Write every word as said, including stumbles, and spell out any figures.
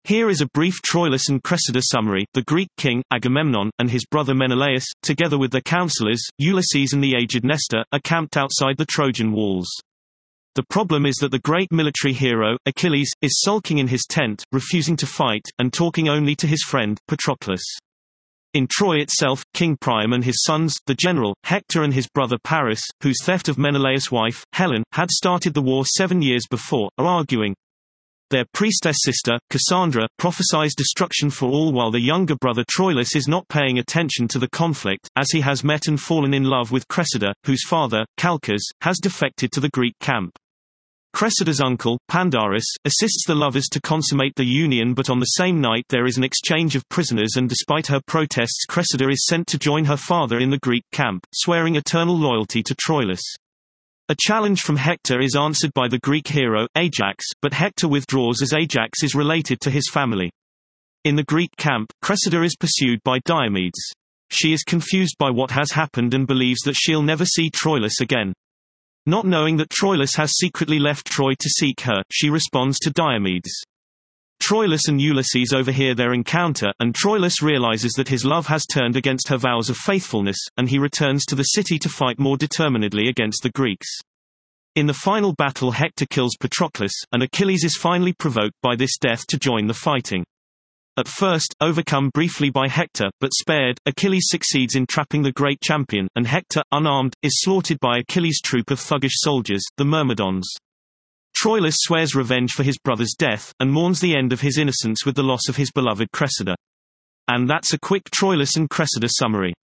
Here is a brief Troilus and Cressida summary. The Greek king, Agamemnon, and his brother Menelaus, together with their counselors, Ulysses and the aged Nestor, are camped outside the Trojan walls. The problem is that the great military hero, Achilles, is sulking in his tent, refusing to fight, and talking only to his friend, Patroclus. In Troy itself, King Priam and his sons, the general, Hector and his brother Paris, whose theft of Menelaus' wife, Helen, had started the war seven years before, are arguing. Their priestess sister, Cassandra, prophesies destruction for all while the younger brother Troilus is not paying attention to the conflict, as he has met and fallen in love with Cressida, whose father, Calchas, has defected to the Greek camp. Cressida's uncle, Pandarus, assists the lovers to consummate the union, but on the same night there is an exchange of prisoners, and despite her protests Cressida is sent to join her father in the Greek camp, swearing eternal loyalty to Troilus. A challenge from Hector is answered by the Greek hero, Ajax, but Hector withdraws as Ajax is related to his family. In the Greek camp, Cressida is pursued by Diomedes. She is confused by what has happened and believes that she'll never see Troilus again. Not knowing that Troilus has secretly left Troy to seek her, she responds to Diomedes. Troilus and Ulysses overhear their encounter, and Troilus realizes that his love has turned against her vows of faithfulness, and he returns to the city to fight more determinedly against the Greeks. In the final battle Hector kills Patroclus, and Achilles is finally provoked by this death to join the fighting. At first, overcome briefly by Hector, but spared, Achilles succeeds in trapping the great champion, and Hector, unarmed, is slaughtered by Achilles' troop of thuggish soldiers, the Myrmidons. Troilus swears revenge for his brother's death, and mourns the end of his innocence with the loss of his beloved Cressida. And that's a quick Troilus and Cressida summary.